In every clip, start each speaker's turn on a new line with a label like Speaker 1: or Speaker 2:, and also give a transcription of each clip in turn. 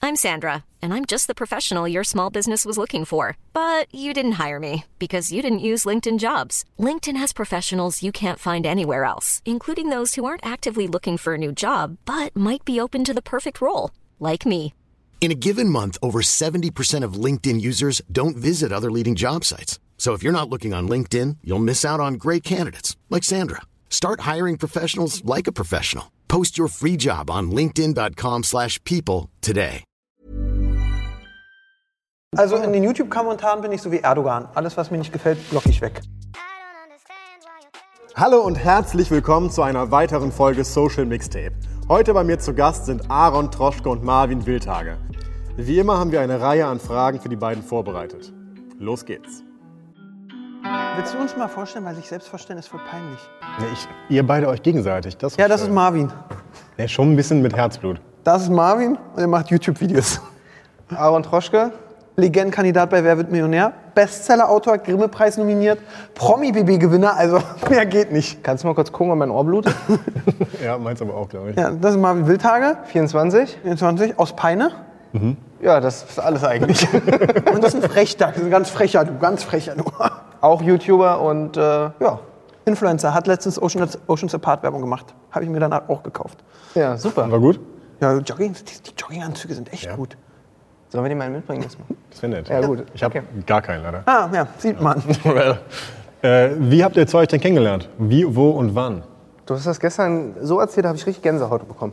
Speaker 1: I'm Sandra, and I'm just the professional your small business was looking for. But you didn't hire me because you didn't use LinkedIn Jobs. LinkedIn has professionals you can't find anywhere else, including those who aren't actively looking for a new job, but might be open to the perfect role, like me.
Speaker 2: In a given month, over 70% of LinkedIn users don't visit other leading job sites. So if you're not looking on LinkedIn, you'll miss out on great candidates like Sandra. Start hiring professionals like a professional. Post your free job on linkedin.com/people today.
Speaker 3: Also in den YouTube-Kommentaren bin ich so wie Erdogan. Alles, was mir nicht gefällt, blocke ich weg.
Speaker 4: Hallo und herzlich willkommen zu einer weiteren Folge Social Mixtape. Heute bei mir zu Gast sind Aaron Troschke und Marvin Wildhage. Wie immer haben wir eine Reihe an Fragen für die beiden vorbereitet. Los geht's.
Speaker 3: Willst du uns mal vorstellen, weil sich selbst vorstellen ist voll peinlich.
Speaker 4: Ja, ihr beide euch gegenseitig. Das
Speaker 3: ist Marvin.
Speaker 4: Ja, schon ein bisschen mit Herzblut.
Speaker 3: Das ist Marvin und er macht YouTube-Videos.
Speaker 5: Aaron Troschke.
Speaker 3: Legendenkandidat bei Wer wird Millionär? Bestseller-Autor, Grimme-Preis nominiert, Promi-BB-Gewinner, also mehr geht nicht.
Speaker 5: Kannst du mal kurz gucken, ob mein Ohr blutet?
Speaker 4: Ja, meins aber auch, glaube ich.
Speaker 3: Ja, das ist Marvin Wildhage.
Speaker 5: 24.
Speaker 3: Aus Peine.
Speaker 5: Mhm. Ja, das ist alles eigentlich.
Speaker 3: Und das ist ein Frechdachs, das ist ein ganz frecher du.
Speaker 5: Auch YouTuber und
Speaker 3: Influencer, hat letztens Oceans Apart Werbung gemacht. Habe ich mir danach auch gekauft.
Speaker 5: Ja, super.
Speaker 4: War gut?
Speaker 3: Ja, die Jogginganzüge sind echt gut.
Speaker 5: Sollen wir die mal mitbringen?
Speaker 4: Das wäre nett.
Speaker 5: Ja, gut.
Speaker 4: Ich habe gar keinen, leider.
Speaker 3: Ah, ja, sieht man.
Speaker 4: Wie habt ihr zwei euch denn kennengelernt? Wie, wo und wann?
Speaker 5: Du hast das gestern so erzählt, da habe ich richtig Gänsehaut bekommen.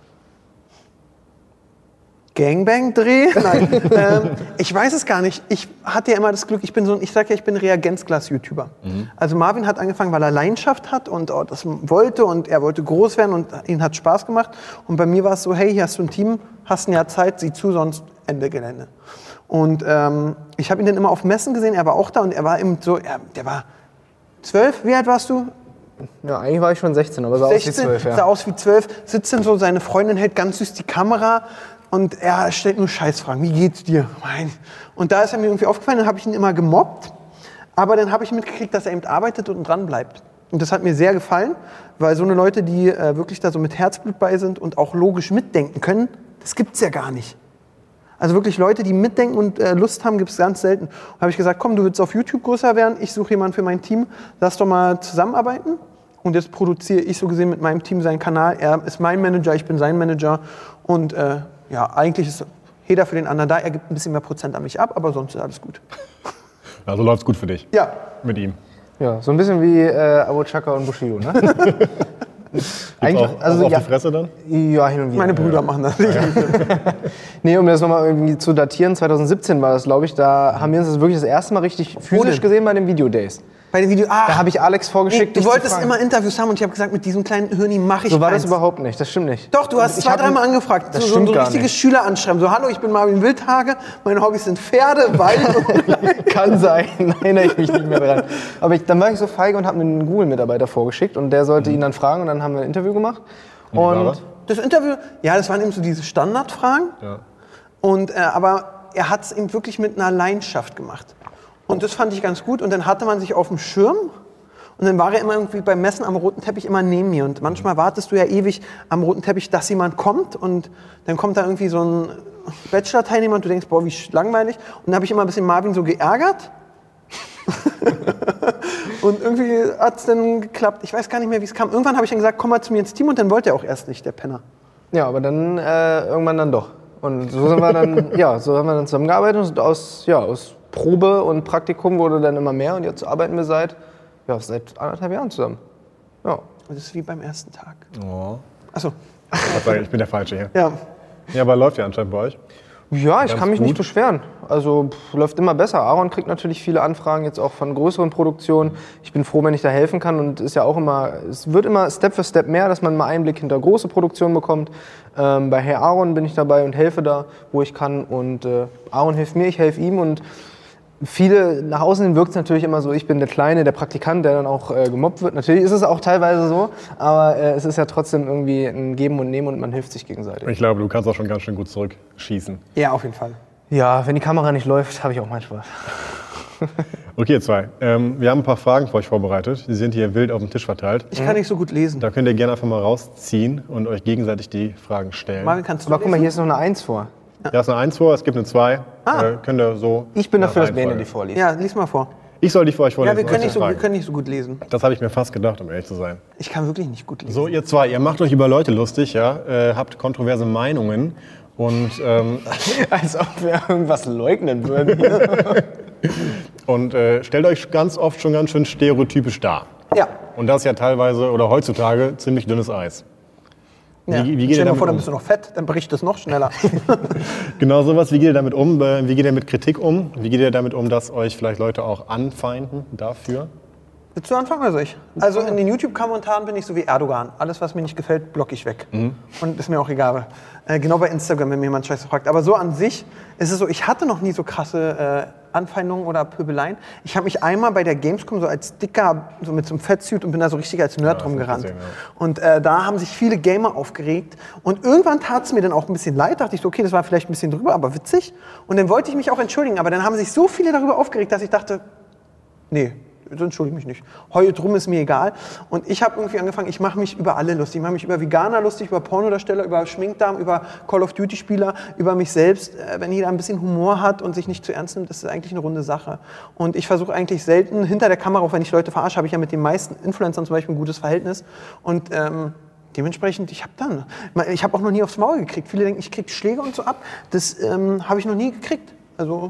Speaker 3: Gangbang-Dreh? Nein, ich weiß es gar nicht. Ich hatte ja immer das Glück, ich bin Reagenzglas-YouTuber. Mhm. Also Marvin hat angefangen, weil er Leidenschaft hat und das wollte und er wollte groß werden und ihn hat Spaß gemacht. Und bei mir war es so, hey, hier hast du ein Team, hast ein Jahr Zeit, sieh zu, sonst Ende Gelände. Und ich habe ihn dann immer auf Messen gesehen, er war auch da und er war eben so, der war 12, wie alt warst du?
Speaker 5: Ja, eigentlich war ich schon 16, aber sah
Speaker 3: 16,
Speaker 5: aus wie 12. Ja.
Speaker 3: Sah aus wie 12, sitzt dann so, seine Freundin hält ganz süß die Kamera. Und er stellt nur Scheißfragen. Wie geht's dir? Und da ist er mir irgendwie aufgefallen, dann habe ich ihn immer gemobbt. Aber dann habe ich mitgekriegt, dass er eben arbeitet und dran bleibt. Und das hat mir sehr gefallen, weil so eine Leute, die wirklich da so mit Herzblut bei sind und auch logisch mitdenken können, das gibt's ja gar nicht. Also wirklich Leute, die mitdenken und Lust haben, gibt's ganz selten. Und habe ich gesagt, komm, du willst auf YouTube größer werden, ich suche jemanden für mein Team, lass doch mal zusammenarbeiten. Und jetzt produziere ich so gesehen mit meinem Team seinen Kanal. Er ist mein Manager, ich bin sein Manager. Und eigentlich ist jeder für den anderen da. Er gibt ein bisschen mehr Prozent an mich ab, aber sonst ist alles gut.
Speaker 4: Also läuft's gut für dich?
Speaker 3: Ja.
Speaker 4: Mit ihm?
Speaker 5: Ja, so ein bisschen wie Abu Chaka und Bushido, ne?
Speaker 4: Eigentlich, auch auf die Fresse dann?
Speaker 5: Ja, hin und wieder.
Speaker 3: Meine Brüder machen das nicht.
Speaker 5: Nee, um das nochmal irgendwie zu datieren, 2017 war das, glaube ich, da haben wir uns das wirklich das erste Mal richtig physisch gesehen bei den Video-Days.
Speaker 3: Bei den Videos.
Speaker 5: Da habe ich Alex vorgeschickt.
Speaker 3: Du wolltest immer Interviews haben und ich habe gesagt, mit diesem kleinen Hirni mache ich
Speaker 5: So war
Speaker 3: eins.
Speaker 5: das überhaupt nicht, das stimmt nicht.
Speaker 3: Doch, du hast 2-3 Mal angefragt.
Speaker 5: Das
Speaker 3: so
Speaker 5: stimmt
Speaker 3: ein
Speaker 5: gar
Speaker 3: richtiges
Speaker 5: nicht.
Speaker 3: Schüleranschreiben. So, hallo, ich bin Marvin Wildhage, meine Hobbys sind Pferde, Wald.
Speaker 5: Kann sein, erinnere ich mich nicht mehr dran. Aber dann war ich so feige und habe einen Google-Mitarbeiter vorgeschickt und der sollte ihn dann fragen und dann haben wir ein Interview gemacht.
Speaker 4: Und
Speaker 3: das Interview, ja, das waren eben so diese Standardfragen. Ja. Und, aber er hat es eben wirklich mit einer Leidenschaft gemacht. Und das fand ich ganz gut. Und dann hatte man sich auf dem Schirm. Und dann war er immer irgendwie beim Messen am roten Teppich immer neben mir. Und manchmal wartest du ja ewig am roten Teppich, dass jemand kommt. Und dann kommt da irgendwie so ein Bachelor-Teilnehmer und du denkst, boah, wie langweilig. Und dann habe ich immer ein bisschen Marvin so geärgert. Und irgendwie hat es dann geklappt. Ich weiß gar nicht mehr, wie es kam. Irgendwann habe ich dann gesagt, komm mal zu mir ins Team. Und dann wollte er auch erst nicht, der Penner.
Speaker 5: Ja, aber dann irgendwann dann doch. Und so sind wir dann, haben wir dann zusammengearbeitet. Und aus Probe und Praktikum wurde dann immer mehr. Und jetzt arbeiten wir seit 1,5 Jahren zusammen. Ja.
Speaker 3: Und das ist wie beim ersten Tag.
Speaker 4: Oh.
Speaker 3: Achso.
Speaker 4: Ich bin der Falsche hier.
Speaker 3: Ja.
Speaker 4: Ja, aber läuft ja anscheinend bei euch.
Speaker 5: Ja, ich kann mich nicht beschweren. Also läuft immer besser. Aaron kriegt natürlich viele Anfragen, jetzt auch von größeren Produktionen. Ich bin froh, wenn ich da helfen kann. Und ist ja auch immer, es wird immer Step für Step mehr, dass man mal Einblick hinter große Produktionen bekommt. Bei Herr Aaron bin ich dabei und helfe da, wo ich kann. Und Aaron hilft mir, ich helfe ihm. Und viele, nach außen hin wirkt es natürlich immer so, ich bin der Kleine, der Praktikant, der dann auch gemobbt wird. Natürlich ist es auch teilweise so, aber es ist ja trotzdem irgendwie ein Geben und Nehmen und man hilft sich gegenseitig.
Speaker 4: Ich glaube, du kannst auch schon ganz schön gut zurückschießen.
Speaker 3: Ja, auf jeden Fall.
Speaker 5: Ja, wenn die Kamera nicht läuft, habe ich auch meinen Spaß.
Speaker 4: Okay, ihr zwei. Wir haben ein paar Fragen für euch vorbereitet. Die sind hier wild auf dem Tisch verteilt.
Speaker 3: Ich kann nicht so gut lesen.
Speaker 4: Da könnt ihr gerne einfach mal rausziehen und euch gegenseitig die Fragen stellen.
Speaker 3: Marvin, kannst du
Speaker 5: Aber guck mal, hier ist noch eine 1 vor.
Speaker 4: Da ist eine 1 vor, es gibt eine 2. Könnt ihr so.
Speaker 5: Ich bin dafür, dass Bene die vorliest.
Speaker 3: Ja, lies mal vor.
Speaker 4: Ich soll die für euch vorlesen.
Speaker 3: Ja, wir können nicht so gut lesen.
Speaker 4: Das habe ich mir fast gedacht, um ehrlich zu sein.
Speaker 3: Ich kann wirklich nicht gut lesen.
Speaker 4: So, ihr zwei, ihr macht euch über Leute lustig, ja? Habt kontroverse Meinungen und
Speaker 5: Als ob wir irgendwas leugnen würden.
Speaker 4: und stellt euch ganz oft schon ganz schön stereotypisch dar.
Speaker 3: Ja.
Speaker 4: Und das ist ja teilweise oder heutzutage ziemlich dünnes Eis.
Speaker 3: Ja.
Speaker 4: Wie geht
Speaker 3: Stell
Speaker 4: ihr
Speaker 3: dir mal
Speaker 4: damit
Speaker 3: vor, dann
Speaker 4: um?
Speaker 3: bist du noch fett, dann bricht es noch schneller.
Speaker 4: Genau sowas. Wie geht ihr damit um? Wie geht ihr mit Kritik um? Wie geht ihr damit um, dass euch vielleicht Leute auch anfeinden dafür?
Speaker 3: Willst du anfangen oder soll ich? Also in den YouTube-Kommentaren bin ich so wie Erdogan. Alles, was mir nicht gefällt, blocke ich weg. Und ist mir auch egal. Genau bei Instagram, wenn mir jemand Scheiße fragt. Aber so an sich ist es so, ich hatte noch nie so krasse Anfeindungen oder Pöbeleien. Ich habe mich einmal bei der Gamescom so als Dicker, so mit so einem Fettsuit und bin da so richtig als Nerd rumgerannt.
Speaker 4: gesehen, ja.
Speaker 3: Und da haben sich viele Gamer aufgeregt. Und irgendwann tat es mir dann auch ein bisschen leid. Dachte ich so, okay, das war vielleicht ein bisschen drüber, aber witzig. Und dann wollte ich mich auch entschuldigen. Aber dann haben sich so viele darüber aufgeregt, dass ich dachte, nee, so entschuldige mich nicht. Heult drum, ist mir egal. Und ich habe irgendwie angefangen, ich mache mich über alle lustig. Ich mache mich über Veganer lustig, über Pornodarsteller, über Schminkdarm, über Call-of-Duty-Spieler, über mich selbst. Wenn jeder ein bisschen Humor hat und sich nicht zu ernst nimmt, ist das eigentlich eine runde Sache. Und ich versuche eigentlich selten hinter der Kamera, auch wenn ich Leute verarsche, habe ich ja mit den meisten Influencern zum Beispiel ein gutes Verhältnis. Und dementsprechend, ich habe auch noch nie aufs Maul gekriegt. Viele denken, ich kriege Schläge und so ab. Das habe ich noch nie gekriegt. Also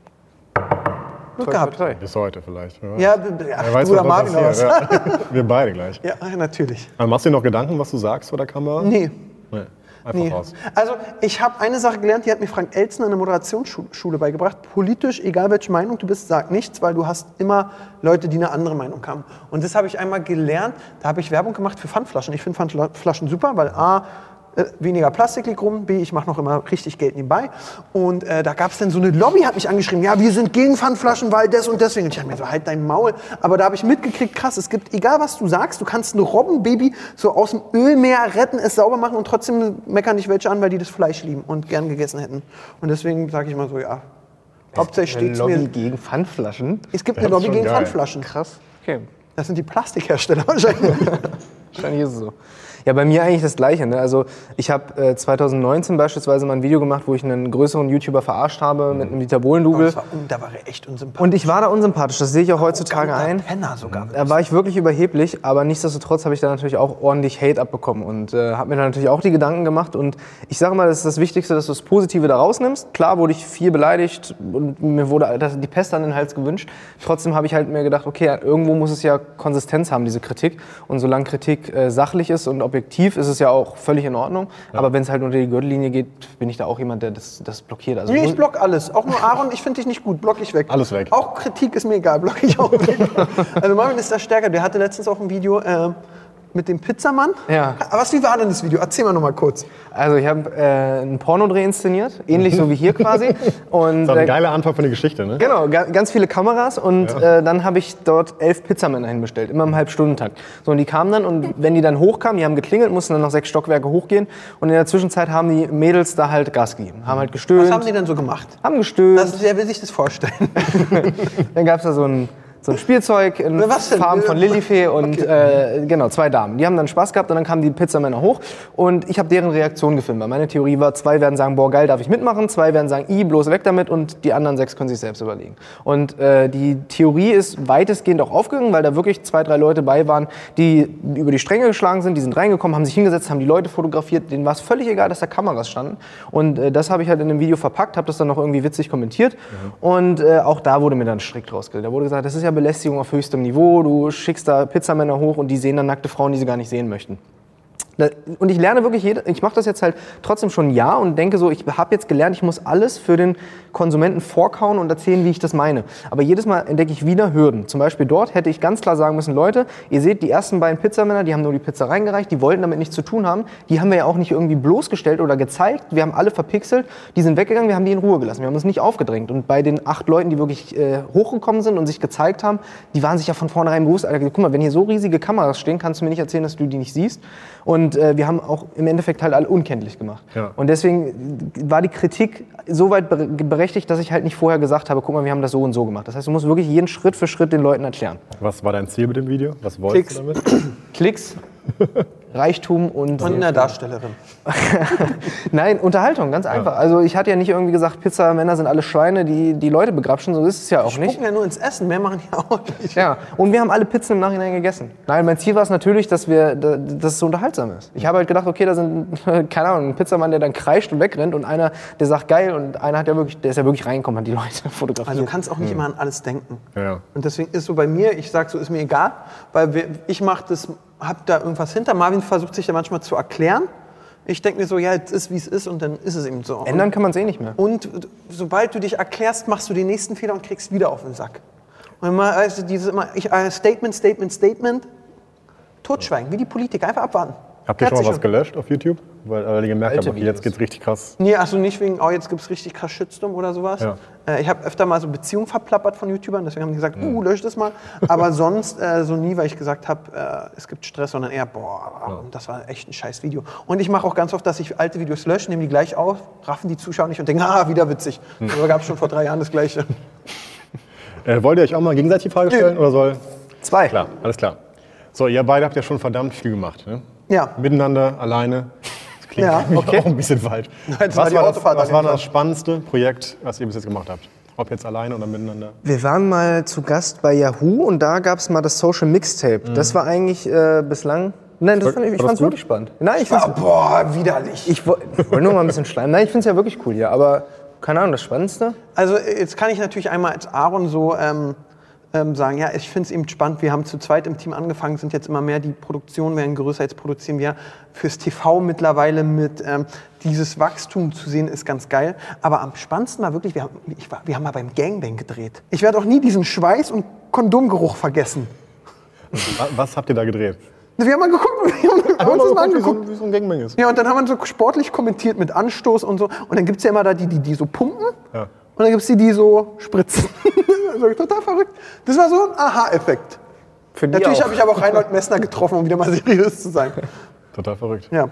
Speaker 3: Glück gehabt.
Speaker 4: Bis heute vielleicht.
Speaker 3: Ja,
Speaker 4: Wer weiß,
Speaker 3: du oder
Speaker 4: was
Speaker 3: Marvin oder was?
Speaker 4: passiert. Ja. Wir beide gleich.
Speaker 3: Ja, natürlich.
Speaker 4: Aber machst du dir noch Gedanken, was du sagst vor der Kamera?
Speaker 3: Nee.
Speaker 4: Einfach raus.
Speaker 3: Also ich habe eine Sache gelernt, die hat mir Frank Elzner in der Moderationsschule beigebracht. Politisch, egal welche Meinung du bist, sag nichts, weil du hast immer Leute, die eine andere Meinung haben. Und das habe ich einmal gelernt, da habe ich Werbung gemacht für Pfandflaschen. Ich finde Pfandflaschen super, weil A, weniger Plastik liegt rum, B, ich mache noch immer richtig Geld nebenbei. Und da gab es dann so eine Lobby, hat mich angeschrieben, ja, wir sind gegen Pfandflaschen, weil das und deswegen. Und ich dachte mir so, halt dein Maul. Aber da habe ich mitgekriegt, krass, es gibt, egal was du sagst, du kannst ein Robbenbaby so aus dem Ölmeer retten, es sauber machen und trotzdem meckern dich welche an, weil die das Fleisch lieben und gern gegessen hätten. Und deswegen sage ich mal so, ja, hauptsächlich steht's
Speaker 5: Lobby
Speaker 3: mir.
Speaker 5: gegen Pfandflaschen?
Speaker 3: Es gibt
Speaker 4: Das
Speaker 3: eine
Speaker 4: ist
Speaker 3: Lobby
Speaker 4: schon
Speaker 3: gegen
Speaker 4: geil.
Speaker 3: Pfandflaschen.
Speaker 5: Krass. Okay.
Speaker 3: Das sind die Plastikhersteller wahrscheinlich.
Speaker 5: Wahrscheinlich ist es so. Ja, bei mir eigentlich das Gleiche. Ne? Also ich habe 2019 beispielsweise mal ein Video gemacht, wo ich einen größeren YouTuber verarscht habe mit einem Dieter Bohlen-Double.
Speaker 3: Da war er echt unsympathisch.
Speaker 5: Und ich war da unsympathisch, das sehe ich auch heutzutage ein.
Speaker 3: Penner sogar.
Speaker 5: Da war ich wirklich überheblich, aber nichtsdestotrotz habe ich da natürlich auch ordentlich Hate abbekommen und habe mir da natürlich auch die Gedanken gemacht. Und ich sage mal, das ist das Wichtigste, dass du das Positive da rausnimmst. Klar wurde ich viel beleidigt und mir wurde die Pest an den Hals gewünscht. Trotzdem habe ich halt mir gedacht, okay, irgendwo muss es ja Konsistenz haben, diese Kritik. Und solange Kritik sachlich ist und objektiv, ist es ja auch völlig in Ordnung. Ja. Aber wenn es halt unter die Gürtellinie geht, bin ich da auch jemand, der das blockiert. Also
Speaker 3: nee, ich block alles. Auch nur Aaron, ich finde dich nicht gut, block ich weg.
Speaker 4: Alles weg.
Speaker 3: Auch Kritik ist mir egal, block ich auch weg. Also Marvin ist da stärker. Der hatte letztens auch ein Video mit dem Pizzamann.
Speaker 5: Ja.
Speaker 3: Aber wie war denn das Video? Erzähl mal noch mal kurz.
Speaker 5: Also ich habe einen Pornodreh inszeniert, ähnlich so wie hier quasi. Und,
Speaker 4: Das ist ein geiler Anfang von der Geschichte, ne?
Speaker 5: Genau, ganz viele Kameras und dann habe ich dort 11 Pizzamänner hinbestellt, immer im Halbstundentakt. So, und die kamen dann und wenn die dann hochkamen, die haben geklingelt, mussten dann noch 6 Stockwerke hochgehen und in der Zwischenzeit haben die Mädels da halt Gas gegeben, haben halt gestöhnt.
Speaker 3: Was haben die denn so gemacht?
Speaker 5: Haben gestöhnt.
Speaker 3: Wer will sich das vorstellen?
Speaker 5: Dann gab es da so ein Spielzeug in
Speaker 3: Was denn?
Speaker 5: Farben von Lilifee und genau, 2 Damen. Die haben dann Spaß gehabt und dann kamen die Pizzamänner hoch und ich habe deren Reaktion gefilmt. Weil meine Theorie war, 2 werden sagen, boah geil, darf ich mitmachen, 2 werden sagen, bloß weg damit und die anderen 6 können sich selbst überlegen. Und die Theorie ist weitestgehend auch aufgegangen, weil da wirklich 2, 3 Leute bei waren, die über die Stränge geschlagen sind, die sind reingekommen, haben sich hingesetzt, haben die Leute fotografiert, denen war es völlig egal, dass da Kameras standen. Und das habe ich halt in einem Video verpackt, habe das dann noch irgendwie witzig kommentiert und auch da wurde mir dann strikt rausgestellt. Da wurde gesagt, das ist ja Belästigung auf höchstem Niveau, du schickst da Pizzamänner hoch und die sehen dann nackte Frauen, die sie gar nicht sehen möchten. Und ich lerne wirklich, ich mache das jetzt halt trotzdem schon ein Jahr und denke so, ich habe jetzt gelernt, ich muss alles für den Konsumenten vorkauen und erzählen, wie ich das meine. Aber jedes Mal entdecke ich wieder Hürden. Zum Beispiel dort hätte ich ganz klar sagen müssen, Leute, ihr seht, die ersten beiden Pizzamänner, die haben nur die Pizza reingereicht, die wollten damit nichts zu tun haben. Die haben wir ja auch nicht irgendwie bloßgestellt oder gezeigt. Wir haben alle verpixelt, die sind weggegangen, wir haben die in Ruhe gelassen. Wir haben uns nicht aufgedrängt. Und bei den 8 Leuten, die wirklich hochgekommen sind und sich gezeigt haben, die waren sich ja von vornherein bewusst, Alter, guck mal, wenn hier so riesige Kameras stehen, kannst du mir nicht erzählen, dass du die nicht siehst. Und wir haben auch im Endeffekt halt alle unkenntlich gemacht. Ja. Und deswegen war die Kritik so weit berechtigt, dass ich halt nicht vorher gesagt habe, guck mal, wir haben das so und so gemacht. Das heißt, du musst wirklich jeden Schritt für Schritt den Leuten erklären.
Speaker 4: Was war dein Ziel mit dem Video? Was wolltest du damit?
Speaker 5: Klicks. Reichtum und
Speaker 3: eine Darstellerin.
Speaker 5: Nein, Unterhaltung, ganz einfach. Also ich hatte ja nicht irgendwie gesagt, Pizzamänner sind alle Schweine, die Leute begrapschen. So ist es ja auch nicht.
Speaker 3: Die gucken ja nur ins Essen, mehr machen die auch nicht.
Speaker 5: Ja, und wir haben alle Pizzen im Nachhinein gegessen. Nein, mein Ziel war es natürlich, dass es so unterhaltsam ist. Ich habe halt gedacht, okay, da sind, keine Ahnung, ein Pizzamann, der dann kreischt und wegrennt und einer, der sagt geil und einer der ist ja wirklich reingekommen, hat die Leute fotografiert.
Speaker 3: Also du kannst auch nicht immer an alles denken.
Speaker 4: Ja.
Speaker 3: Und deswegen ist so bei mir, ich sag so, ist mir egal, weil ich mache das, hab da irgendwas hinter. Marvin versucht sich da manchmal zu erklären. Ich denke mir so, ja, es ist, wie es ist und dann ist es eben so.
Speaker 5: Ändern kann man es eh nicht mehr.
Speaker 3: Und sobald du dich erklärst, machst du den nächsten Fehler und kriegst wieder auf den Sack. Und immer, also Statement, totschweigen, wie die Politiker, einfach abwarten.
Speaker 4: Habt ihr schon mal was gelöscht auf YouTube? Weil ihr gemerkt habt, okay, jetzt geht's richtig krass.
Speaker 3: Nee, also nicht wegen, oh, jetzt gibt's richtig krass Shitstorm oder sowas. Ja. Ich habe öfter mal so Beziehungen verplappert von YouTubern, deswegen haben die gesagt, lösch das mal. Aber sonst so nie, weil ich gesagt habe, es gibt Stress, sondern eher, das war echt ein scheiß Video. Und ich mache auch ganz oft, dass ich alte Videos lösche, nehme die gleich auf, raffen die Zuschauer nicht und denken, wieder witzig. Aber gab es schon vor 3 Jahren das Gleiche.
Speaker 4: Wollt ihr euch auch mal gegenseitig die Frage stellen? Oder soll?
Speaker 5: 2.
Speaker 4: Klar, alles klar. So, ihr beide habt ja schon verdammt viel gemacht, ne?
Speaker 3: Ja.
Speaker 4: Miteinander, alleine. Das klingt auch ein bisschen falsch. Was war das spannendste Projekt, was ihr bis jetzt gemacht habt? Ob jetzt alleine oder miteinander?
Speaker 5: Wir waren mal zu Gast bei Yahoo und da gab es mal das Social Mixtape. Das war eigentlich bislang... Nein, ich fand es wirklich spannend. Nein, ich fand's,
Speaker 3: widerlich.
Speaker 5: Ich wollte nur mal ein bisschen schleimen. Nein, ich finde es ja wirklich cool hier, aber keine Ahnung, das Spannendste?
Speaker 3: Also jetzt kann ich natürlich einmal als Aaron so sagen, ja, ich finde es eben spannend, wir haben zu zweit im Team angefangen, sind jetzt immer mehr, die Produktionen werden größer, jetzt produzieren wir fürs TV mittlerweile mit, dieses Wachstum zu sehen, ist ganz geil. Aber am spannendsten war wirklich, wir haben mal beim Gangbang gedreht. Ich werde auch nie diesen Schweiß- und Kondomgeruch vergessen.
Speaker 4: Was habt ihr da gedreht?
Speaker 3: Wir haben mal geguckt, haben uns das mal angeguckt.
Speaker 4: Wie so ein Gangbang ist.
Speaker 3: Ja, und dann haben wir so sportlich kommentiert mit Anstoß und so. Und dann gibt es ja immer da die so pumpen. Ja. Und dann gibt es die so spritzen. Also, total verrückt. Das war so ein Aha-Effekt. Natürlich habe ich aber auch Reinhold Messner getroffen, um wieder mal seriös zu sein.
Speaker 4: Total verrückt.
Speaker 3: Ja.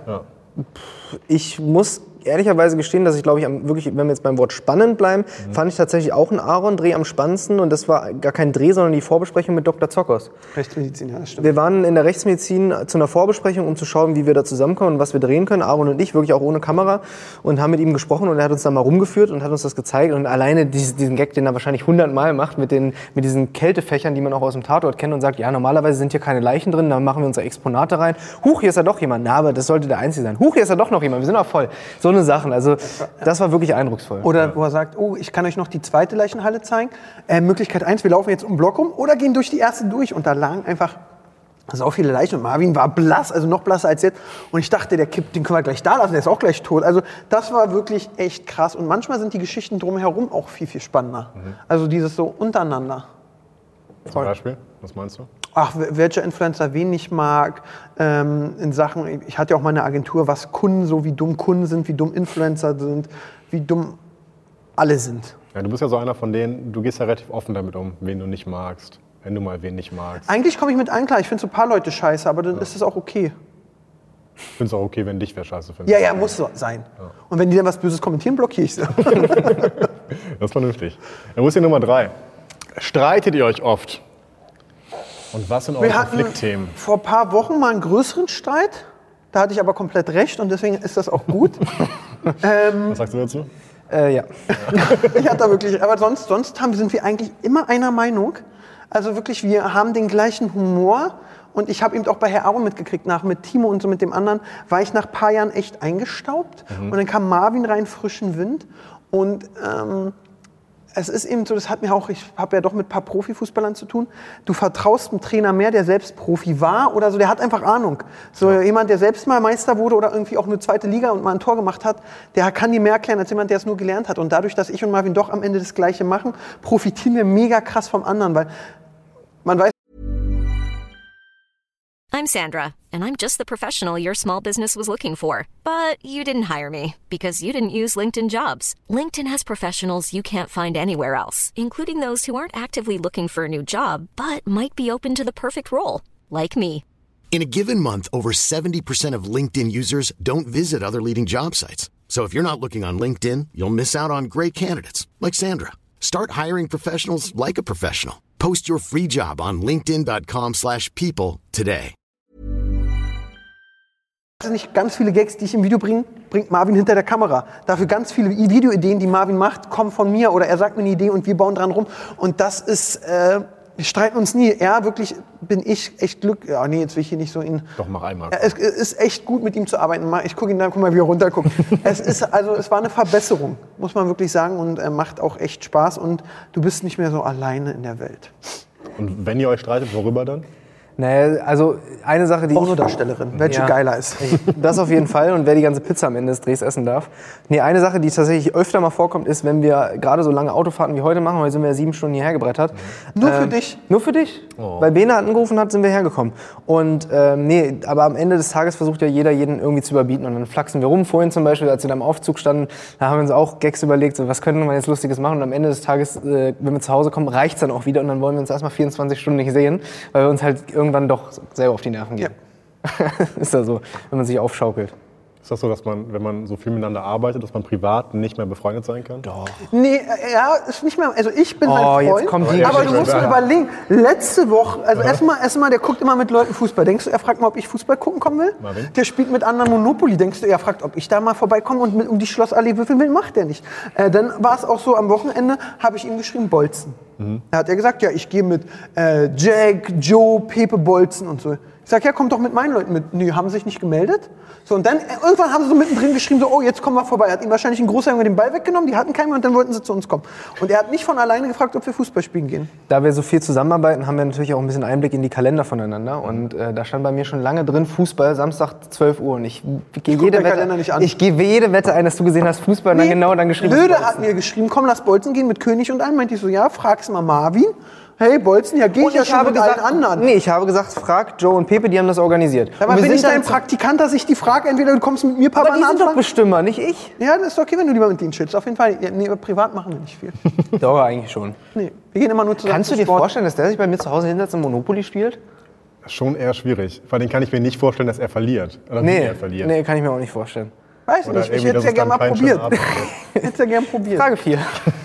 Speaker 5: Ich muss ehrlicherweise gestehen, dass ich glaube, wirklich, wenn wir jetzt beim Wort spannend bleiben, fand ich tatsächlich auch einen Aaron-Dreh am spannendsten. Und das war gar kein Dreh, sondern die Vorbesprechung mit Dr. Zockers.
Speaker 3: Rechtsmedizin, ja, das stimmt.
Speaker 5: Wir waren in der Rechtsmedizin zu einer Vorbesprechung, um zu schauen, wie wir da zusammenkommen und was wir drehen können. Aaron und ich, wirklich auch ohne Kamera. Und haben mit ihm gesprochen und er hat uns dann mal rumgeführt und hat uns das gezeigt. Und alleine diesen Gag, den er wahrscheinlich 100-mal macht, mit diesen Kältefächern, die man auch aus dem Tatort kennt und sagt, ja, normalerweise sind hier keine Leichen drin, dann machen wir unsere Exponate rein. Huch, hier ist ja doch jemand. Na, aber das sollte der Einzige sein. Huch, hier ist ja doch noch jemand. Wir sind auch voll. So eine Sachen. Also das war wirklich eindrucksvoll.
Speaker 3: Oder wo er sagt, oh, ich kann euch noch die zweite Leichenhalle zeigen. Möglichkeit 1, wir laufen jetzt um den Block rum oder gehen durch die erste durch. Und da lagen einfach so viele Leichen. Und Marvin war blass, also noch blasser als jetzt. Und ich dachte, den können wir gleich da lassen, der ist auch gleich tot. Also das war wirklich echt krass. Und manchmal sind die Geschichten drumherum auch viel, viel spannender. Also dieses so untereinander.
Speaker 4: Zum Beispiel? Was meinst du?
Speaker 3: Ach, welcher Influencer wen ich mag, in Sachen, ich hatte ja auch mal eine Agentur, was Kunden so, wie dumm Kunden sind, wie dumm Influencer sind, wie dumm alle sind.
Speaker 4: Ja, du bist ja so einer von denen, du gehst ja relativ offen damit um, wen du nicht magst, wenn du mal wen nicht magst.
Speaker 3: Eigentlich komme ich mit allen klar, ich finde so ein paar Leute scheiße, aber dann ist es auch okay.
Speaker 4: Ich finde es auch okay, wenn dich wer scheiße findet.
Speaker 3: Ja, muss so sein. Ja. Und wenn die dann was Böses kommentieren, blockiere ich sie.
Speaker 4: Das ist vernünftig. Dann muss hier Nummer 3. Streitet ihr euch oft? Und was sind eure Konfliktthemen?
Speaker 3: Vor ein paar Wochen mal einen größeren Streit. Da hatte ich aber komplett recht und deswegen ist das auch gut.
Speaker 4: Was sagst du dazu?
Speaker 5: Ja.
Speaker 3: Ich hatte wirklich, aber sonst sind wir eigentlich immer einer Meinung. Also wirklich, wir haben den gleichen Humor. Und ich habe eben auch bei Herr Aaron mitgekriegt, mit Timo und so mit dem anderen, war ich nach ein paar Jahren echt eingestaubt. Und dann kam Marvin rein, frischen Wind. Und es ist eben so, das hat mir auch, ich habe ja doch mit ein paar Profifußballern zu tun, du vertraust einem Trainer mehr, der selbst Profi war oder so, der hat einfach Ahnung. So jemand, der selbst mal Meister wurde oder irgendwie auch eine zweite Liga und mal ein Tor gemacht hat, der kann dir mehr erklären als jemand, der es nur gelernt hat. Und dadurch, dass ich und Marvin doch am Ende das Gleiche machen, profitieren wir mega krass vom anderen, weil man weiß.
Speaker 1: I'm Sandra, and I'm just the professional your small business was looking for. But you didn't hire me because you didn't use LinkedIn Jobs. LinkedIn has professionals you can't find anywhere else, including those who aren't actively looking for a new job, but might be open to the perfect role, like me.
Speaker 2: In a given month, over 70% of LinkedIn users don't visit other leading job sites. So if you're not looking on LinkedIn, you'll miss out on great candidates like Sandra. Start hiring professionals like a professional. Post your free job on linkedin.com/people today.
Speaker 3: Das sind nicht ganz viele Gags, die ich im Video bringe, bringt Marvin hinter der Kamera. Dafür ganz viele Videoideen, die Marvin macht, kommen von mir oder er sagt mir eine Idee und wir bauen dran rum. Und das ist, wir streiten uns nie. Wirklich bin ich echt glücklich. Ja, nee, jetzt will ich hier nicht so ihn.
Speaker 4: Doch, mach einmal.
Speaker 3: Ja, es ist echt gut, mit ihm zu arbeiten. Ich gucke ihn dann, guck mal, wie er runterguckt. Es war eine Verbesserung, muss man wirklich sagen, und macht auch echt Spaß. Und du bist nicht mehr so alleine in der Welt.
Speaker 4: Und wenn ihr euch streitet, worüber dann?
Speaker 5: Naja, also eine Sache, die
Speaker 3: Pornodarstellerin, welche geiler ist.
Speaker 5: Das auf jeden Fall und wer die ganze Pizza am Ende des Drehs essen darf. Nee, eine Sache, die tatsächlich öfter mal vorkommt, ist, wenn wir gerade so lange Autofahrten wie heute machen, heute sind wir 7 Stunden hierher gebrettert.
Speaker 3: Nur für dich?
Speaker 5: Nur für dich.
Speaker 4: Oh.
Speaker 5: Weil Bene angerufen hat, sind wir hergekommen. Und nee, aber am Ende des Tages versucht ja jeder, jeden irgendwie zu überbieten. Und dann flachsen wir rum. Vorhin zum Beispiel, als wir da im Aufzug standen, da haben wir uns auch Gags überlegt, so, was könnten wir jetzt Lustiges machen. Und am Ende des Tages, wenn wir zu Hause kommen, reicht's dann auch wieder. Und dann wollen wir uns erstmal 24 Stunden nicht sehen, weil wir uns halt irgendwann doch selber auf die Nerven gehen. Ja. Ist ja so, wenn man sich aufschaukelt.
Speaker 4: Ist das so, dass man, wenn man so viel miteinander arbeitet, dass man privat nicht mehr befreundet sein kann?
Speaker 5: Doch.
Speaker 3: Nee, ja, ist nicht mehr. Also ich bin halt Freund,
Speaker 5: jetzt kommt die
Speaker 3: aber du
Speaker 5: Geschichte.
Speaker 3: musst mal überlegen, letzte Woche, also erstmal, der guckt immer mit Leuten Fußball. Denkst du, er fragt mal, ob ich Fußball gucken kommen will?
Speaker 4: Marvin?
Speaker 3: Der spielt mit anderen Monopoly. Denkst du, er fragt, ob ich da mal vorbeikomme und um die Schlossallee würfeln will? Macht er nicht. Dann war es auch so, am Wochenende habe ich ihm geschrieben, Bolzen. Da hat er gesagt, ja, ich gehe mit Jack, Joe, Pepe Bolzen und so. Ich sag, ja, komm doch mit meinen Leuten mit. Nee, haben sich nicht gemeldet. So, und dann irgendwann haben sie so mittendrin geschrieben, so, oh, jetzt kommen wir vorbei. Er hat ihm wahrscheinlich ein großer Junge den Ball weggenommen, die hatten keinen mehr und dann wollten sie zu uns kommen. Und er hat nicht von alleine gefragt, ob wir Fußball spielen gehen.
Speaker 5: Da wir so viel zusammenarbeiten, haben wir natürlich auch ein bisschen Einblick in die Kalender voneinander. Und da stand bei mir schon lange drin, Fußball, Samstag 12 Uhr. Und ich gehe jede Wette ein, dass du gesehen hast, Fußball, und dann genau dann geschrieben.
Speaker 3: Löde hat mir geschrieben, komm, lass Bolzen gehen mit König und allen. Meinte ich so, ja, frag's mal Marvin. Hey, Bolzen, ja, geh ich ja schon mit allen anderen.
Speaker 5: Nee, ich habe gesagt, frag Joe und Pepe, die haben das organisiert.
Speaker 3: Aber bin ich dein Praktikant, dass ich die frage, entweder du kommst mit mir, Papa,
Speaker 5: aber die sind doch Bestimmer, nicht ich.
Speaker 3: Ja, das ist okay, wenn du lieber mit denen chillst. Auf jeden Fall. Ja, nee, privat machen wir nicht viel.
Speaker 5: Doch, eigentlich schon.
Speaker 3: Nee, wir gehen immer nur zusammen.
Speaker 5: Kannst du dir vorstellen, dass der sich bei mir zu Hause hinsetzt und Monopoly spielt?
Speaker 4: Schon eher schwierig. Vor allem kann ich mir nicht vorstellen, dass er verliert. Oder wie er verliert.
Speaker 5: Nee, kann ich mir auch nicht vorstellen.
Speaker 3: Weiß nicht, ich hätte es ja gerne mal probiert. Frage 4.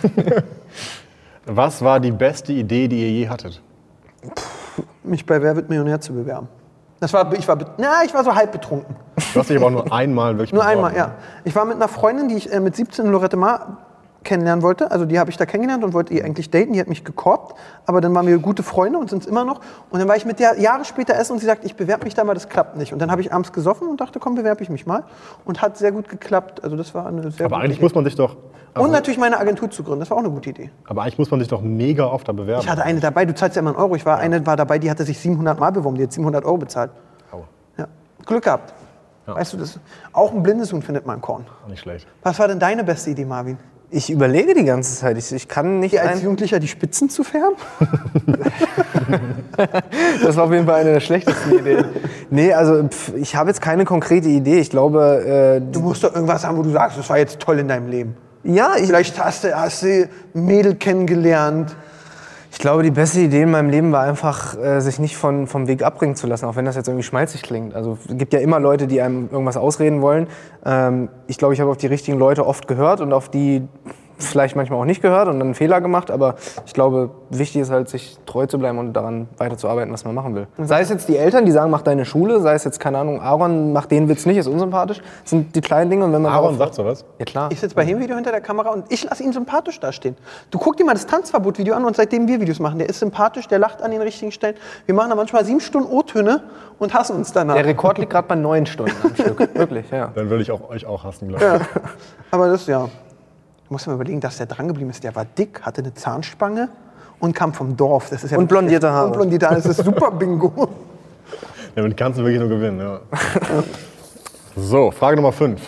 Speaker 4: Was war die beste Idee, die ihr je hattet?
Speaker 3: Mich bei Wer wird Millionär zu bewerben. Ich war so halb betrunken.
Speaker 4: Du hast dich aber auch nur einmal wirklich
Speaker 3: Nur
Speaker 4: beworben.
Speaker 3: einmal, ja. Ich war mit einer Freundin, die ich mit 17 in Lorette Mar kennenlernen wollte. Also die habe ich da kennengelernt und wollte ihr eigentlich daten. Die hat mich gekorbt, aber dann waren wir gute Freunde und sind es immer noch. Und dann war ich mit der Jahre später essen und sie sagt, ich bewerbe mich da mal, das klappt nicht. Und dann habe ich abends gesoffen und dachte, komm, bewerbe ich mich mal. Und hat sehr gut geklappt. Also das war eine sehr
Speaker 4: Aber
Speaker 3: gute
Speaker 4: eigentlich
Speaker 3: Idee.
Speaker 4: muss man sich doch...
Speaker 3: Und natürlich meine Agentur zu gründen, das war auch eine gute Idee.
Speaker 4: Aber eigentlich muss man sich doch mega oft da bewerben.
Speaker 3: Ich hatte eine dabei, du zahlst ja immer einen Euro. Eine war dabei, die hatte sich 700 Mal beworben, die hat 700 Euro bezahlt.
Speaker 4: Oh.
Speaker 3: Ja. Glück gehabt.
Speaker 4: Ja.
Speaker 3: Weißt du, das auch ein blindes Huhn findet man Korn.
Speaker 4: Nicht schlecht.
Speaker 3: Was war denn deine beste Idee, Marvin?
Speaker 5: Ich überlege die ganze Zeit. Ich kann nicht.
Speaker 3: Dir als Jugendlicher die Spitzen zu färben?
Speaker 5: Das war auf jeden Fall eine der schlechtesten Ideen. Nee, also ich habe jetzt keine konkrete Idee. Ich glaube...
Speaker 3: Du musst doch irgendwas haben, wo du sagst, das war jetzt toll in deinem Leben.
Speaker 5: Ja,
Speaker 3: Vielleicht hast du ein Mädel kennengelernt.
Speaker 5: Ich glaube, die beste Idee in meinem Leben war einfach, sich nicht vom Weg abbringen zu lassen, auch wenn das jetzt irgendwie schmalzig klingt. Also es gibt ja immer Leute, die einem irgendwas ausreden wollen. Ich glaube, ich habe auf die richtigen Leute oft gehört und auf die vielleicht manchmal auch nicht gehört und dann einen Fehler gemacht. Aber ich glaube, wichtig ist halt, sich treu zu bleiben und daran weiterzuarbeiten, was man machen will. Sei es jetzt die Eltern, die sagen, mach deine Schule, sei es jetzt, keine Ahnung, Aaron, mach den Witz nicht, ist unsympathisch. Das sind die kleinen Dinge. Und wenn man
Speaker 4: Aaron sagt sowas?
Speaker 5: Ja, klar.
Speaker 3: Ich sitze bei jedem Video hinter der Kamera und ich lasse ihn sympathisch dastehen. Du guck dir mal das Tanzverbot-Video an und seitdem wir Videos machen, der ist sympathisch, der lacht an den richtigen Stellen. Wir machen da manchmal 7 Stunden O-Töne und hassen uns danach.
Speaker 5: Der Rekord liegt gerade bei 9 Stunden am Stück. Wirklich, ja.
Speaker 4: Dann würde ich euch auch hassen, glaube ich.
Speaker 3: Ja. Aber das, ja. Du musst dir mal überlegen, dass der drangeblieben ist. Der war dick, hatte eine Zahnspange und kam vom Dorf. Das ist ja
Speaker 5: und blondierte Haare.
Speaker 3: Und blondierte Haare, das ist super Bingo.
Speaker 4: Damit kannst du wirklich nur gewinnen, ja. So, Frage Nummer 5.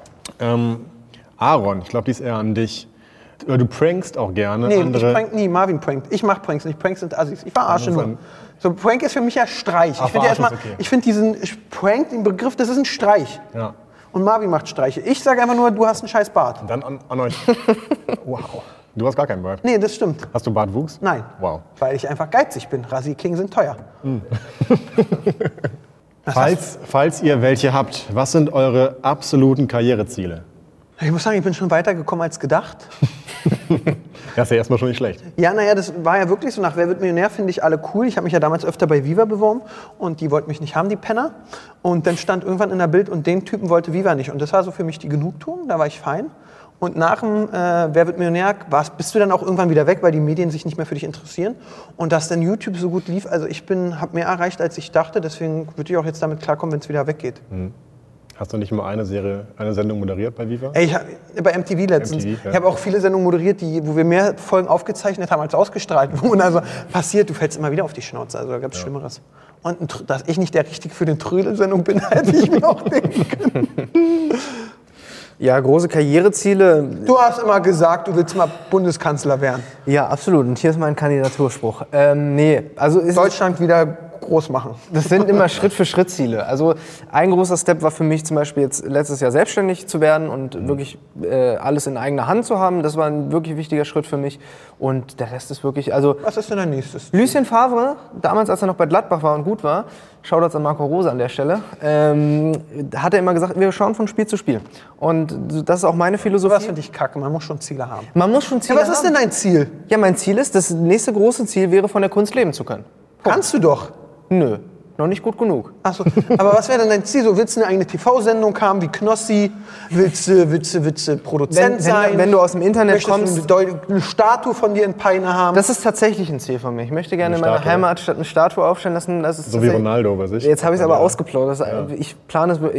Speaker 4: Aaron, ich glaube, die ist eher an dich. Du prankst auch gerne
Speaker 3: Nee,
Speaker 4: andere...
Speaker 3: ich prank nie. Marvin prankt. Ich mach Pranks nicht. Pranks sind Assis. Ich verarsche nur. So, Prank ist für mich ja Streich. Ich finde ja erstmal,
Speaker 4: okay.
Speaker 3: Diesen Prank, den Begriff, das ist ein Streich.
Speaker 4: Ja.
Speaker 3: Und Marvin macht Streiche. Ich sage einfach nur, du hast einen scheiß Bart.
Speaker 4: Und dann an euch. Wow. Du hast gar keinen Bart.
Speaker 3: Nee, das stimmt.
Speaker 4: Hast du Bartwuchs?
Speaker 3: Nein.
Speaker 4: Wow.
Speaker 3: Weil ich einfach geizig bin. Rasierklingen sind teuer.
Speaker 4: Falls ihr welche habt, was sind eure absoluten Karriereziele?
Speaker 3: Ich muss sagen, ich bin schon weitergekommen als gedacht.
Speaker 4: Das ist ja erstmal schon nicht schlecht.
Speaker 3: Ja, naja, das war ja wirklich so. Nach Wer wird Millionär finde ich alle cool. Ich habe mich ja damals öfter bei Viva beworben und die wollten mich nicht haben, die Penner. Und dann stand irgendwann in der Bild und den Typen wollte Viva nicht. Und das war so für mich die Genugtuung, da war ich fein. Und nach dem Wer wird Millionär bist du dann auch irgendwann wieder weg, weil die Medien sich nicht mehr für dich interessieren. Und dass dann YouTube so gut lief, also ich habe mehr erreicht, als ich dachte. Deswegen würde ich auch jetzt damit klarkommen, wenn es wieder weggeht.
Speaker 4: Hast du nicht mal eine Sendung moderiert bei Viva?
Speaker 3: Ey, bei MTV letztens.
Speaker 4: MTV, ja.
Speaker 3: Ich habe auch viele Sendungen moderiert, wo wir mehr Folgen aufgezeichnet haben, als ausgestrahlt wurden. Also passiert, du fällst immer wieder auf die Schnauze. Also da gab es Schlimmeres. Und dass ich nicht der Richtige für den Trödel-Sendung bin, hätte ich mir auch denken können.
Speaker 5: Ja, große Karriereziele.
Speaker 3: Du hast immer gesagt, du willst mal Bundeskanzler werden.
Speaker 5: Ja, absolut. Und hier ist mein Kandidaturspruch. Also
Speaker 3: Deutschland wieder groß machen.
Speaker 5: Das sind immer Schritt-für-Schritt-Ziele. Also ein großer Step war für mich zum Beispiel jetzt letztes Jahr selbstständig zu werden und wirklich alles in eigener Hand zu haben. Das war ein wirklich wichtiger Schritt für mich. Und der Rest ist wirklich, also...
Speaker 3: Was ist denn dein nächstes?
Speaker 5: Lucien Favre, damals als er noch bei Gladbach war und gut war, Shoutouts an Marco Rose an der Stelle, hat er immer gesagt, wir schauen von Spiel zu Spiel. Und das ist auch meine Philosophie.
Speaker 3: Was finde ich kacke, man muss schon Ziele haben.
Speaker 5: Man muss schon Ziele
Speaker 3: Ja, was ist denn dein Ziel?
Speaker 5: Ja, mein Ziel ist, das nächste große Ziel wäre, von der Kunst leben zu können.
Speaker 3: Kannst du doch.
Speaker 5: Nö, noch nicht gut genug.
Speaker 3: Ach so. Aber was wäre denn dein Ziel? So, willst du eine eigene TV-Sendung haben wie Knossi? Willst du Produzent sein?
Speaker 5: Wenn du aus dem Internet
Speaker 3: Möchtest
Speaker 5: kommst...
Speaker 3: du eine Statue von dir in Peine haben?
Speaker 5: Das ist tatsächlich ein Ziel von mir. Ich möchte gerne in meiner Heimatstadt eine Statue aufstellen lassen. Das ist
Speaker 4: So wie Ronaldo bei sich.
Speaker 5: Jetzt habe ich es aber ausgeplaudert. Ich plane es,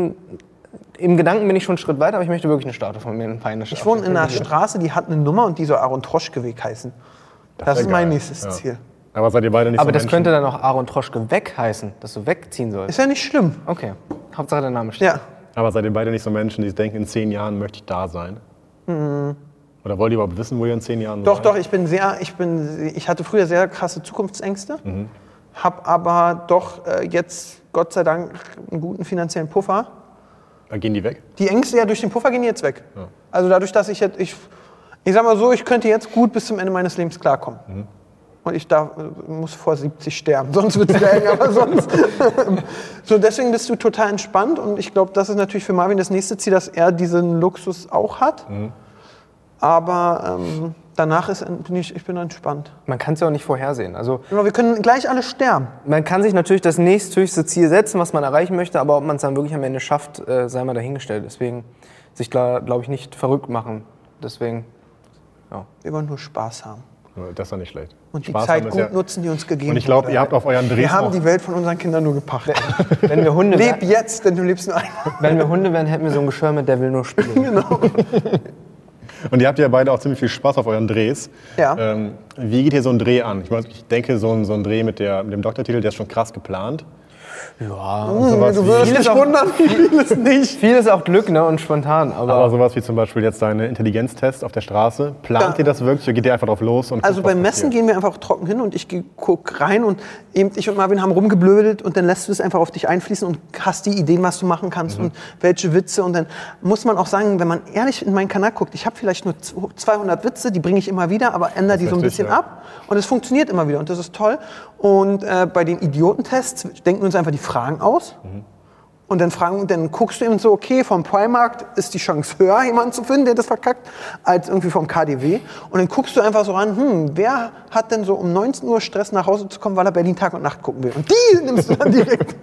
Speaker 5: im Gedanken bin ich schon einen Schritt weiter, aber ich möchte wirklich eine Statue von mir in Peine schaffen.
Speaker 3: Ich wohne in einer Straße, die hat eine Nummer und die soll Aaron Troschke-Weg heißen. Das ist mein nächstes Ziel.
Speaker 4: Aber seid ihr beide nicht
Speaker 5: Aber
Speaker 4: so
Speaker 5: das
Speaker 4: Menschen?
Speaker 5: könnte dann auch Aaron Troschke weg heißen, dass du wegziehen sollst.
Speaker 3: Ist ja nicht schlimm.
Speaker 5: Okay, Hauptsache der Name steht.
Speaker 3: Ja.
Speaker 4: Aber seid ihr beide nicht so Menschen, die denken, in 10 Jahren möchte ich da sein? Oder wollt ihr überhaupt wissen, wo ihr in 10 Jahren
Speaker 3: Doch,
Speaker 4: seid?
Speaker 3: doch, ich hatte früher sehr krasse Zukunftsängste, habe aber doch jetzt, Gott sei Dank, einen guten finanziellen Puffer.
Speaker 4: Gehen die weg?
Speaker 3: Die Ängste ja durch den Puffer gehen die jetzt weg. Ja. Also dadurch, dass ich sag mal so, ich könnte jetzt gut bis zum Ende meines Lebens klarkommen. Und ich muss vor 70 sterben, sonst wird es eng, aber sonst. So, deswegen bist du total entspannt und ich glaube, das ist natürlich für Marvin das nächste Ziel, dass er diesen Luxus auch hat. Aber danach bin ich entspannt.
Speaker 5: Man kann es ja auch nicht vorhersehen. Also,
Speaker 3: wir können gleich alle sterben.
Speaker 5: Man kann sich natürlich das nächsthöchste Ziel setzen, was man erreichen möchte, aber ob man es dann wirklich am Ende schafft, sei mal dahingestellt. Deswegen sich, glaube ich, nicht verrückt machen. Deswegen, ja.
Speaker 3: Wir wollen nur Spaß haben.
Speaker 4: Das ist doch nicht schlecht.
Speaker 3: Und die
Speaker 4: Spaß
Speaker 3: Zeit
Speaker 4: haben ist
Speaker 3: gut nutzen, die uns gegeben wurde.
Speaker 4: Und ich glaube, ihr habt auf euren Drehs
Speaker 3: Wir haben
Speaker 4: auch...
Speaker 3: die Welt von unseren Kindern nur gepachtet.
Speaker 5: Wenn wir Hunde
Speaker 3: Leb jetzt, denn du lebst nur einmal.
Speaker 5: Wenn wir Hunde wären, hätten wir so ein Geschirr mit, der will nur spielen.
Speaker 3: Genau.
Speaker 4: Und ihr habt ja beide auch ziemlich viel Spaß auf euren Drehs.
Speaker 3: Ja.
Speaker 4: Wie geht ihr so ein Dreh an? Ich denke, so ein Dreh mit dem Doktortitel, der ist schon krass geplant.
Speaker 5: Ja,
Speaker 3: Du wirst dich wundern, vieles nicht.
Speaker 5: Vieles auch Glück, ne, und spontan.
Speaker 4: Aber sowas wie zum Beispiel jetzt deine Intelligenztests auf der Straße, plant ihr das wirklich oder geht ihr einfach drauf los? Und
Speaker 3: also
Speaker 4: guckt, was
Speaker 3: beim Messen
Speaker 4: passiert?
Speaker 3: gehen wir einfach trocken hin und ich guck rein und eben ich und Marvin haben rumgeblödelt und dann lässt du es einfach auf dich einfließen und hast die Ideen, was du machen kannst und welche Witze. Und dann muss man auch sagen, wenn man ehrlich in meinen Kanal guckt, ich habe vielleicht nur 200 Witze, die bringe ich immer wieder, aber ändere die so ein bisschen ab und es funktioniert immer wieder und das ist toll. Und bei den Idiotentests denken wir uns einfach die Fragen aus. Und dann guckst du eben so, okay, vom Primark ist die Chance höher, jemanden zu finden, der das verkackt, als irgendwie vom KDW. Und dann guckst du einfach so ran, wer hat denn so um 19 Uhr Stress nach Hause zu kommen, weil er Berlin Tag und Nacht gucken will. Und die nimmst du dann direkt.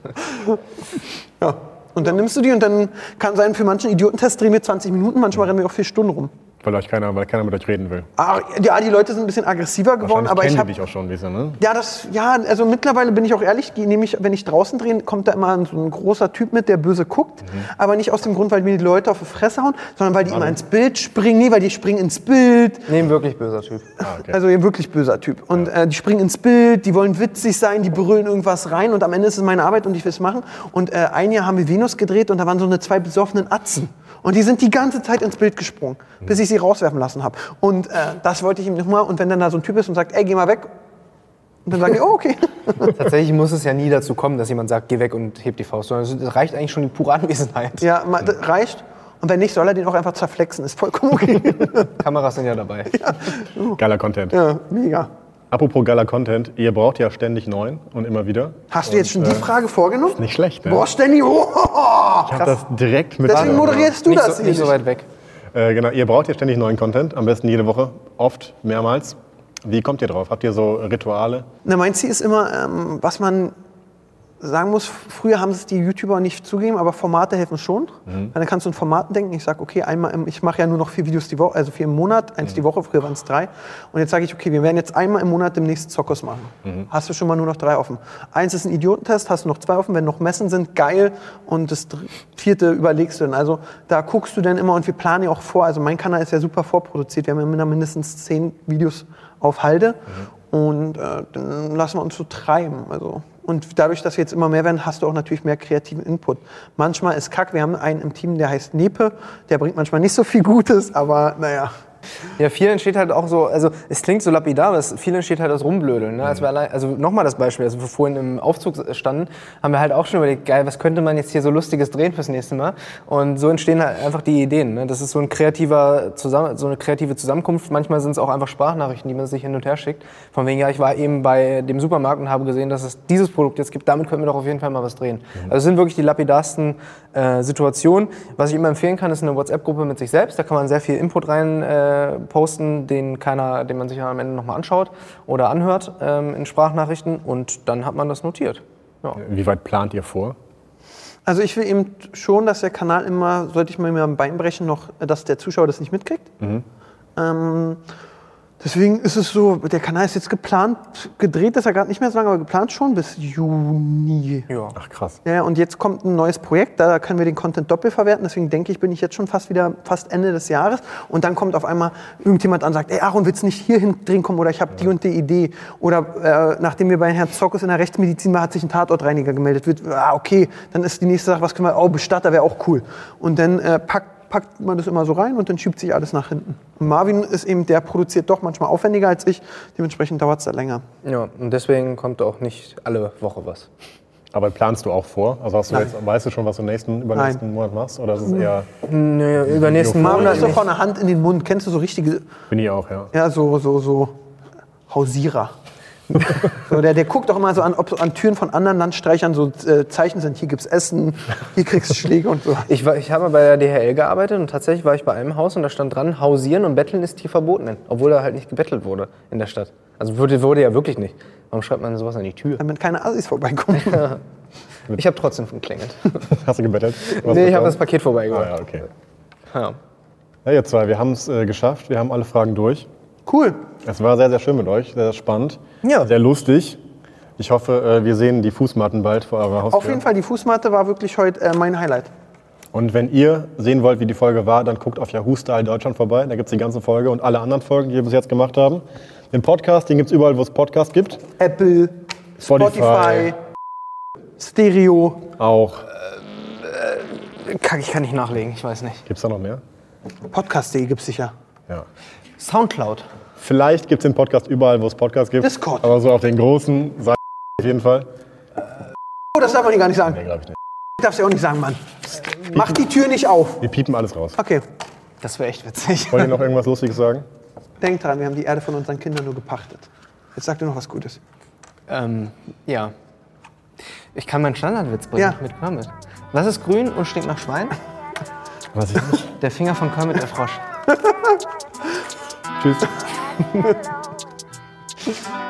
Speaker 3: Ja. Und dann nimmst du die und dann kann sein, für manchen Idiotentest drehen wir 20 Minuten, manchmal rennen wir auch 4 Stunden rum.
Speaker 4: Weil keiner mit euch reden will.
Speaker 3: Ja, die Leute sind ein bisschen aggressiver geworden, aber ich
Speaker 4: kennen
Speaker 3: habe
Speaker 4: die dich auch schon ein bisschen, ne?
Speaker 3: Also mittlerweile bin ich auch ehrlich, wenn ich draußen drehe, kommt da immer so ein großer Typ mit, der böse guckt, aber nicht aus dem Grund, weil mir die Leute auf die Fresse hauen, sondern weil die immer ins Bild springen, weil die springen ins Bild.
Speaker 5: Nee, ein wirklich böser Typ.
Speaker 4: Okay.
Speaker 3: Also ein wirklich böser Typ. Und die springen ins Bild, die wollen witzig sein, die brüllen irgendwas rein und am Ende ist es meine Arbeit und ich will es machen. Und ein Jahr haben wir Venus gedreht und da waren so 2 besoffenen Atzen. Und die sind die ganze Zeit ins Bild gesprungen, bis ich sie rauswerfen lassen habe. Und das wollte ich ihm nochmal. Und wenn dann da so ein Typ ist und sagt, ey, geh mal weg. Und dann sage ich, oh, okay.
Speaker 5: Tatsächlich muss es ja nie dazu kommen, dass jemand sagt, geh weg und heb die Faust. Sondern es reicht eigentlich schon die pure Anwesenheit.
Speaker 3: Ja, das reicht. Und wenn nicht, soll er den auch einfach zerflexen. Ist vollkommen okay.
Speaker 5: Kameras sind ja dabei.
Speaker 4: Geiler Content.
Speaker 3: Ja, mega.
Speaker 4: Apropos geiler Content, ihr braucht ja ständig neuen und immer wieder.
Speaker 3: Hast du jetzt schon die Frage vorgenommen?
Speaker 4: Nicht schlecht, ne?
Speaker 3: Boah, Ständig. Oh,
Speaker 4: Ich habe das direkt mit...
Speaker 3: Deswegen moderierst du das
Speaker 5: Nicht so weit weg.
Speaker 4: Genau, ihr braucht ja ständig neuen Content, am besten jede Woche, oft, mehrmals. Wie kommt ihr drauf? Habt ihr so Rituale?
Speaker 3: Na, mein Ziel ist immer, was man sagen muss, früher haben es die YouTuber nicht zugegeben, aber Formate helfen schon. Dann kannst du in Formaten denken. Ich sage, okay, ich mache ja nur noch 4 Videos die Woche, also 4 im Monat, 1 die Woche, früher waren es 3. Und jetzt sage ich, okay, wir werden jetzt einmal im Monat demnächst Zockers machen. Hast du schon mal nur noch 3 offen. 1 ist ein Idiotentest, hast du noch 2 offen. Wenn noch Messen sind, geil. Und das 4. überlegst du dann. Also da guckst du dann immer und wir planen ja auch vor. Also mein Kanal ist ja super vorproduziert. Wir haben ja mindestens 10 Videos auf Halde. Und dann lassen wir uns so treiben. Also. Und dadurch, dass wir jetzt immer mehr werden, hast du auch natürlich mehr kreativen Input. Manchmal ist Kack, wir haben einen im Team, der heißt Nepe, der bringt manchmal nicht so viel Gutes, aber naja.
Speaker 5: Ja, viel entsteht halt auch so, also es klingt so lapidar, aber viel entsteht halt aus Rumblödeln. Ne? Also nochmal das Beispiel, als wir vorhin im Aufzug standen, haben wir halt auch schon überlegt, geil, was könnte man jetzt hier so Lustiges drehen fürs nächste Mal? Und so entstehen halt einfach die Ideen. Ne? Das ist so eine kreative Zusammenkunft. Manchmal sind es auch einfach Sprachnachrichten, die man sich hin und her schickt. Von wegen, ja, ich war eben bei dem Supermarkt und habe gesehen, dass es dieses Produkt jetzt gibt, damit können wir doch auf jeden Fall mal was drehen. Also es sind wirklich die lapidarsten Situationen. Was ich immer empfehlen kann, ist eine WhatsApp-Gruppe mit sich selbst. Da kann man sehr viel Input rein posten, den man sich am Ende nochmal anschaut oder anhört in Sprachnachrichten und dann hat man das notiert. Ja.
Speaker 4: Wie weit plant ihr vor?
Speaker 3: Also ich will eben schon, dass der Kanal immer, sollte ich mir am Bein brechen, noch, dass der Zuschauer das nicht mitkriegt. Deswegen ist es so, der Kanal ist jetzt geplant, gedreht ist er gerade nicht mehr so lange, aber geplant schon bis Juni.
Speaker 5: Ja.
Speaker 4: Ach krass.
Speaker 3: Ja, und jetzt kommt ein neues Projekt, da können wir den Content doppelt verwerten. Deswegen denke ich, bin ich jetzt schon fast Ende des Jahres. Und dann kommt auf einmal irgendjemand an und sagt, ey Aaron, willst du nicht hier drehen kommen oder ich habe die und die Idee. Oder nachdem wir bei Herrn Zockers in der Rechtsmedizin war, hat sich ein Tatortreiniger gemeldet. Okay, dann ist die nächste Sache, was können wir, Bestatter wäre auch cool. Und dann packt man das immer so rein und dann schiebt sich alles nach hinten. Und Marvin ist eben, der produziert doch manchmal aufwendiger als ich, dementsprechend dauert es da länger.
Speaker 5: Ja, und deswegen kommt auch nicht alle Woche was.
Speaker 4: Aber planst du auch vor? Also weißt du schon, was du übernächsten Monat machst? Oder ist es eher...
Speaker 5: Nee, übernächsten
Speaker 3: Marvin
Speaker 5: Monat
Speaker 3: ist so
Speaker 5: nicht.
Speaker 3: von der Hand in den Mund. Kennst du so richtige...
Speaker 4: Bin ich auch, ja.
Speaker 3: Ja, so Hausierer. So, der guckt auch immer so an, ob so an Türen von anderen Landstreichern so Zeichen sind, hier gibt's Essen, hier kriegst du Schläge und so.
Speaker 5: Ich habe mal bei der DHL gearbeitet und tatsächlich war ich bei einem Haus und da stand dran, hausieren und betteln ist hier verboten. Obwohl da halt nicht gebettelt wurde in der Stadt. Also wurde ja wirklich nicht. Warum schreibt man sowas an die Tür?
Speaker 3: Damit keine Assis vorbeikommen.
Speaker 5: Ich habe trotzdem geklingelt.
Speaker 4: Hast du gebettelt?
Speaker 5: Nee, ich habe das Paket vorbeigebracht.
Speaker 4: Ah, ja, okay.
Speaker 5: Ja.
Speaker 4: Ja, ihr zwei, wir haben es geschafft. Wir haben alle Fragen durch.
Speaker 3: Cool.
Speaker 4: Es war sehr, sehr schön mit euch, sehr, sehr spannend,
Speaker 5: Ja.
Speaker 4: sehr lustig. Ich hoffe, wir sehen die Fußmatten bald vor eurer Haustür.
Speaker 3: Auf jeden Fall, die Fußmatte war wirklich heute mein Highlight.
Speaker 4: Und wenn ihr sehen wollt, wie die Folge war, dann guckt auf Yahoo Style Deutschland vorbei. Da gibt es die ganze Folge und alle anderen Folgen, die wir bis jetzt gemacht haben. Den Podcast, den gibt es überall, wo es Podcasts gibt.
Speaker 3: Apple, Spotify, Stereo.
Speaker 4: Auch.
Speaker 5: Ich kann nicht nachlegen, ich weiß nicht.
Speaker 4: Gibt es da noch mehr?
Speaker 3: Podcast.de gibt's sicher.
Speaker 4: Ja.
Speaker 5: Soundcloud.
Speaker 4: Vielleicht gibt es den Podcast überall, wo es Podcasts gibt.
Speaker 3: Discord.
Speaker 4: Aber so auf den großen Seiten auf jeden Fall.
Speaker 3: Oh, das darf man hier gar nicht sagen.
Speaker 4: Nee, glaube ich nicht.
Speaker 3: Darfst du auch nicht sagen, Mann. Mach die Tür nicht auf.
Speaker 4: Wir piepen alles raus.
Speaker 3: Okay,
Speaker 5: Das wäre echt witzig.
Speaker 4: Wollt ihr noch irgendwas Lustiges sagen?
Speaker 3: denk dran, wir haben die Erde von unseren Kindern nur gepachtet. Jetzt sag dir noch was Gutes.
Speaker 5: Ja. Ich kann meinen Standardwitz bringen
Speaker 3: Ja.
Speaker 5: mit Kermit. Was ist grün und stinkt nach Schwein?
Speaker 4: Weiß ich nicht.
Speaker 5: Der Finger von Kermit, der Frosch.
Speaker 4: Tschüss.